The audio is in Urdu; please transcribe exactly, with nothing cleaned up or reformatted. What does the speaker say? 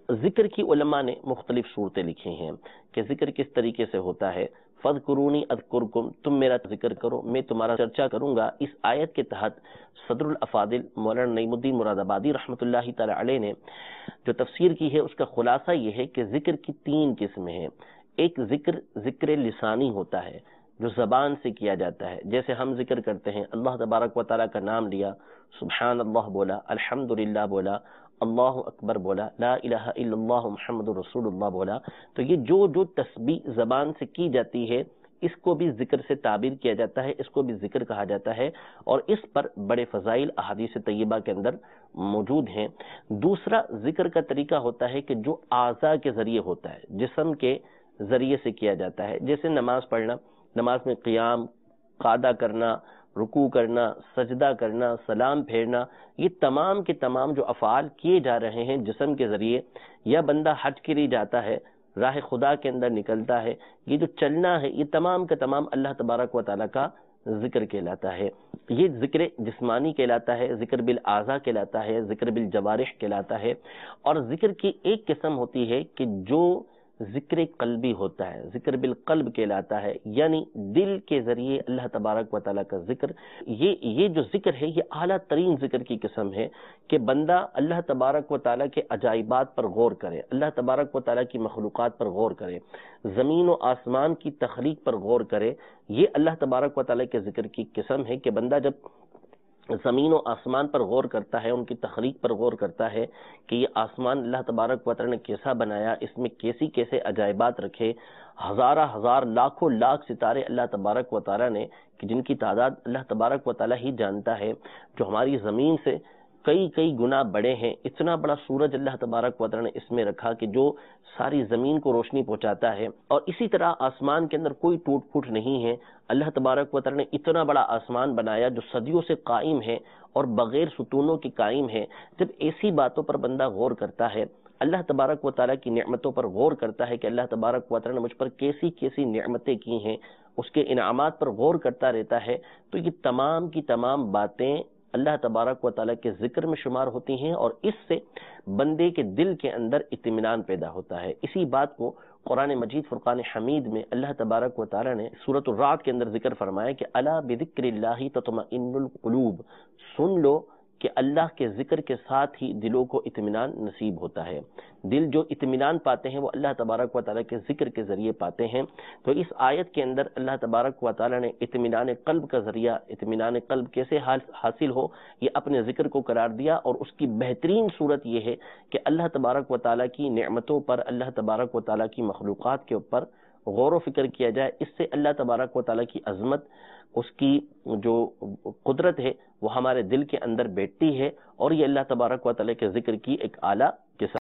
ذکر کی علماء نے مختلف صورتیں لکھی ہیں کہ ذکر کس طریقے سے ہوتا ہے. فَاذْكُرُونِي أَذْكُرْكُمْ، تم میرا ذکر کرو میں تمہارا چرچا کروں گا. اس آیت کے تحت صدر الافاضل مولانا نعیم الدین مراد آبادی رحمۃ اللہ تعالی علیہ نے جو تفسیر کی ہے اس کا خلاصہ یہ ہے کہ ذکر کی تین قسمیں ہیں. ایک ذکر ذکر لسانی ہوتا ہے جو زبان سے کیا جاتا ہے، جیسے ہم ذکر کرتے ہیں، اللہ تبارک و تعالیٰ کا نام لیا، سبحان اللہ بولا، الحمدللہ بولا، اللہ اکبر بولا، لا الہ الا اللہ محمد رسول اللہ بولا. تو یہ جو جو تسبیح زبان سے کی جاتی ہے اس کو بھی ذکر سے تعبیر کیا جاتا ہے، اس کو بھی ذکر کہا جاتا ہے، اور اس پر بڑے فضائل احادیث طیبہ کے اندر موجود ہیں. دوسرا ذکر کا طریقہ ہوتا ہے کہ جو اعضاء کے ذریعے ہوتا ہے، جسم کے ذریعے سے کیا جاتا ہے، جیسے نماز پڑھنا، نماز میں قیام، قعدہ کرنا، رکوع کرنا، سجدہ کرنا، سلام پھیرنا، یہ تمام کے تمام جو افعال کیے جا رہے ہیں جسم کے ذریعے، یا بندہ حج کے لیے جاتا ہے، راہ خدا کے اندر نکلتا ہے، یہ جو چلنا ہے یہ تمام کا تمام اللہ تبارک و تعالیٰ کا ذکر کہلاتا ہے. یہ ذکر جسمانی کہلاتا ہے، ذکر بالاعضاء کہلاتا ہے، ذکر بالجوارح کہلاتا ہے. اور ذکر کی ایک قسم ہوتی ہے کہ جو ذکر قلبی ہوتا ہے، ذکر بالقلب کہلاتا ہے، یعنی دل کے ذریعے اللہ تبارک و تعالیٰ کا ذکر. یہ یہ جو ذکر ہے یہ اعلیٰ ترین ذکر کی قسم ہے کہ بندہ اللہ تبارک و تعالیٰ کے عجائبات پر غور کرے، اللہ تبارک و تعالیٰ کی مخلوقات پر غور کرے، زمین و آسمان کی تخلیق پر غور کرے. یہ اللہ تبارک و تعالیٰ کے ذکر کی قسم ہے کہ بندہ جب زمین و آسمان پر غور کرتا ہے، ان کی تخلیق پر غور کرتا ہے کہ یہ آسمان اللہ تبارک و تعالیٰ نے کیسا بنایا، اس میں کیسی کیسے عجائبات رکھے، ہزارہ ہزار لاکھوں لاکھ ستارے اللہ تبارک و تعالیٰ نے کہ جن کی تعداد اللہ تبارک و تعالیٰ ہی جانتا ہے، جو ہماری زمین سے کئی کئی گنا بڑے ہیں. اتنا بڑا سورج اللہ تبارک و تعالیٰ نے اس میں رکھا کہ جو ساری زمین کو روشنی پہنچاتا ہے. اور اسی طرح آسمان کے اندر کوئی ٹوٹ پھوٹ نہیں ہے. اللہ تبارک و تعالیٰ نے اتنا بڑا آسمان بنایا جو صدیوں سے قائم ہے اور بغیر ستونوں کی قائم ہے. جب ایسی باتوں پر بندہ غور کرتا ہے، اللہ تبارک و تعالیٰ کی نعمتوں پر غور کرتا ہے کہ اللہ تبارک و تعالیٰ نے مجھ پر کیسی کیسی نعمتیں کی ہیں، اس کے انعامات پر غور کرتا رہتا ہے، تو یہ تمام کی تمام باتیں اللہ تبارک و تعالیٰ کے ذکر میں شمار ہوتی ہیں اور اس سے بندے کے دل کے اندر اطمینان پیدا ہوتا ہے. اسی بات کو قرآن مجید فرقان حمید میں اللہ تبارک و تعالیٰ نے سورۃ الرعد کے اندر ذکر فرمایا کہ الا بذکر اللہ تطمئن القلوب، سن لو کہ اللہ کے ذکر کے ساتھ ہی دلوں کو اطمینان نصیب ہوتا ہے. دل جو اطمینان پاتے ہیں وہ اللہ تبارک و تعالیٰ کے ذکر کے ذریعے پاتے ہیں. تو اس آیت کے اندر اللہ تبارک و تعالیٰ نے اطمینان قلب کا ذریعہ، اطمینان قلب کیسے حاصل ہو، یہ اپنے ذکر کو قرار دیا. اور اس کی بہترین صورت یہ ہے کہ اللہ تبارک و تعالیٰ کی نعمتوں پر، اللہ تبارک و تعالیٰ کی مخلوقات کے اوپر غور و فکر کیا جائے. اس سے اللہ تبارک و تعالیٰ کی عظمت، اس کی جو قدرت ہے وہ ہمارے دل کے اندر بیٹھتی ہے، اور یہ اللہ تبارک و تعالیٰ کے ذکر کی ایک اعلیٰ قسم